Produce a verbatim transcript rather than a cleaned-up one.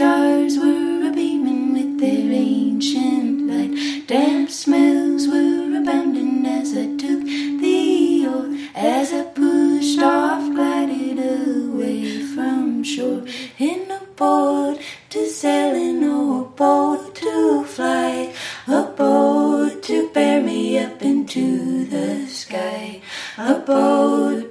stars were a-beaming with their ancient light. Damp smells were abounding as I took the oar. As I pushed off, glided away from shore. In a boat to sail in, or a boat to fly. A boat to bear me up into the sky. A boat